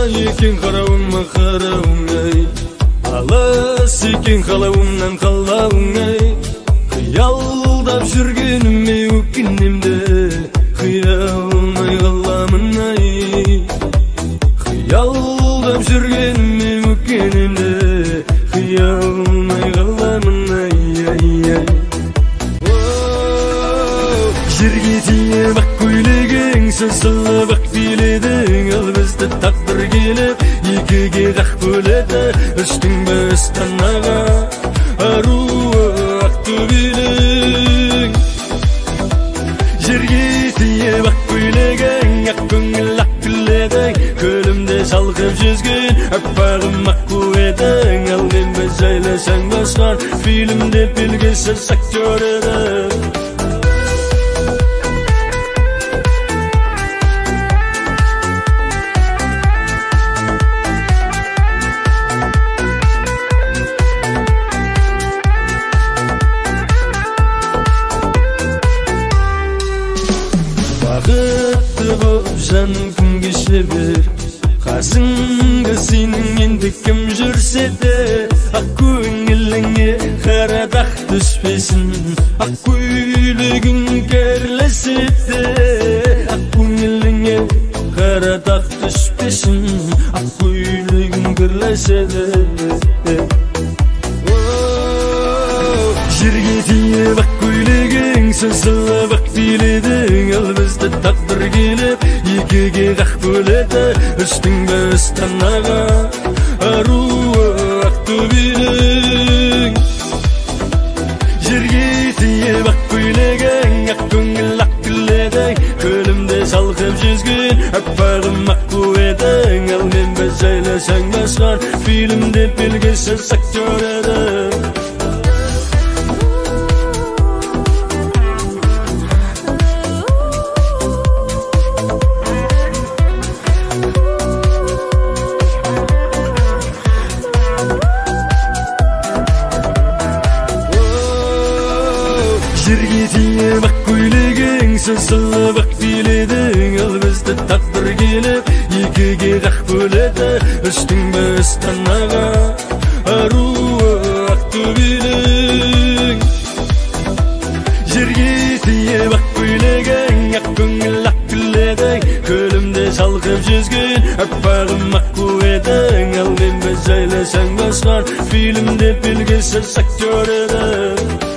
екен қарауыма қарауыңай, алыс екен қалауымнан қалауыңай. Қиялдап жүргеніме өкінемді, қиялмай қаламын ай. Қиялдап жүргеніме өкінемді, қиялмай қаламын ай. Жерге тиіп ақ көйлегің, сызылып ақ биледің, ал бізді тағдыр келіп екіге қақ бөледі. Үштің біз танаға аруы Ақтөбелің. Жерге тиіп ақ көйлегің, ақ көңіл ақ күледің, көлімде шалқып жүзген аппағым аққу едің. Ал мен біз жайласаң басқан фильмде белгісіз актер едің. Бақытты боп жаным күн кеше бер, қасыңда сенің енді кім жүрсе де. Ақ көңіліңе қара дақ түспесін, ақ көйлегің керлесе де. Ақ көңіліңе қара дақ түспесін, ақ көйлегің керлесе де. Жерге тиіп ақ көйлегің, сызылып ақ биледің, ал бізді тағдыр келіп екіге қақ бөледі. Үштің біз танаға аруы Ақтөбелің. Жерге тиіп ақ көйлегің, ақ көңіл ақ күледің, көлімде шалқып жүзген аппағым аққу едің. Ал мен біз жайласаң басқан фильмде белгісіз актер едің. Жерге тиіп ақ көйлегің, сызылып ақ биледің, ал бізді тағдыр келіп екіге қақ бөледі. Үштің біз танаға аруы Ақтөбелің. Жерге тиіп ақ көйлегің, ақ көңіл ақ күледің, көлімде шалқып жүзген аппағым аққу едің. Ал мен біз жайласаң басқан фильмде белгісіз актер едің.